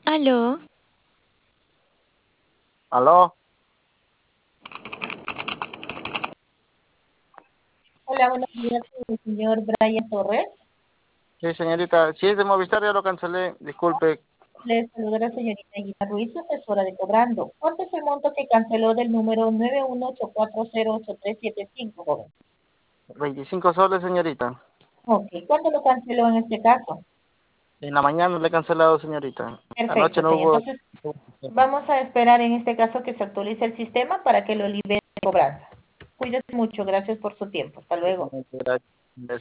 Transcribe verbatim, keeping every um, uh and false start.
Aló, ¿Aló? Hola, buenos días, el señor Brian Torres. Sí, señorita. Si es de Movistar, ya lo cancelé. Disculpe. Le saluda la señorita Gina Ruiz, su asesora de cobrando. ¿Cuánto es el monto que canceló del número nueve uno ocho cuatro cero ocho tres siete cinco, joven? Veinticinco soles, señorita. Ok, ¿cuándo lo canceló en este caso? En la mañana le he cancelado, señorita. Anoche Perfecto, no señor. hubo... Entonces, vamos a esperar en este caso que se actualice el sistema para que lo libere de cobranza. Cuídese mucho, gracias por su tiempo. Hasta luego.